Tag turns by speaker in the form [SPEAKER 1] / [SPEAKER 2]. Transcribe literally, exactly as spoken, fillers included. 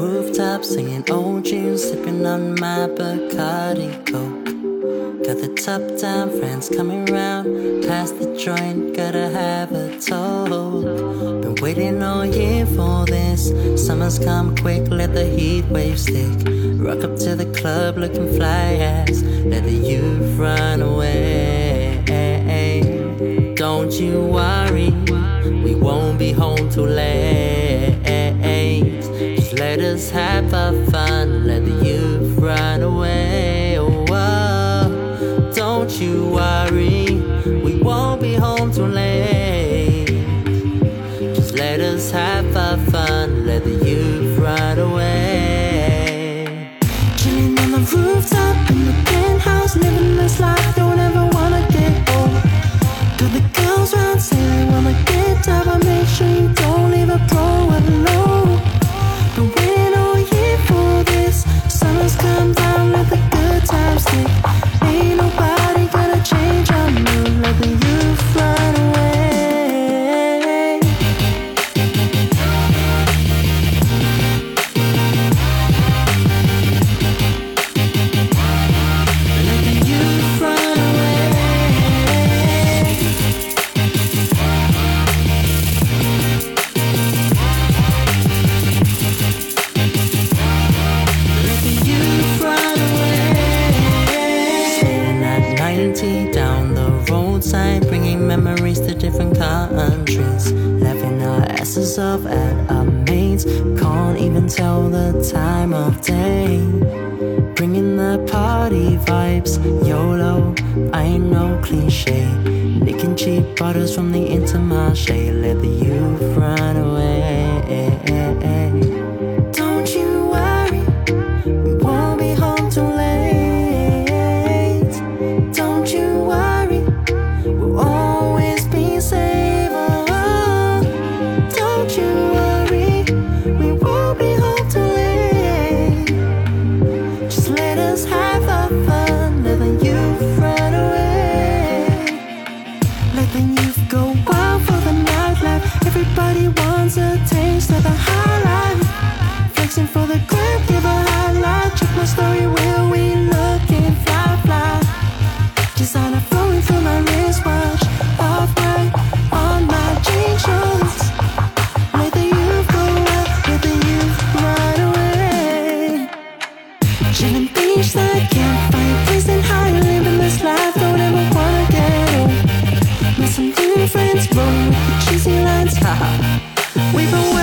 [SPEAKER 1] rooftop, singing old tunes, sipping on my Bacardi Coke. Got the top down, friends coming round, pass the joint, gotta have a toast. Been waiting all year for this, summer's come quick, let the heat wave stick. Rock up to the club looking fly ass, let the youth run away. Don't you worry, we won't be home too late. Just let us have our fun, let the youth run away. Oh, oh. Don't you worry, we won't be home too late. Just let us have our fun, let the youth run away. Chilling on the rooftop in the penthouse, living this life, don't ever wanna get old. Do the girls round say they wanna get up, I make sure you don't leave a pro alone. Been waiting all year for this, summer's come down, let the good times stick. Ain't nobody gonna change our mood, let the youth run away. Let the youth run away. Let the youth run away. Sitting at ninety down the roadside, bringing memories to different countries, laughing our asses off at our mates, can't even tell the time of day. Bringing the party vibes, YOLO, I ain't no cliche. Nicking cheap bottles from the Intermarché, let the youth run away. Don't you worry, we won't be home too late. Don't you worry, we'll always be safe. Oh, don't you worry, we won't be home too late. Just let us have our fun, let the youth run away. Let the youth go wild for the nightlife, everybody wants a taste of the high life. Flexing for the gram, give a highlight, check my story, will we looking fly, fly. Designer flowing through my wristwatch, off white on my jean shorts. Let the youth go wild, let the youth run away. Chilling beachside, campfire, blazing high, living this life, don't ever wanna get old. Met some new friends, rolling with the cheesy lines, haha. We've been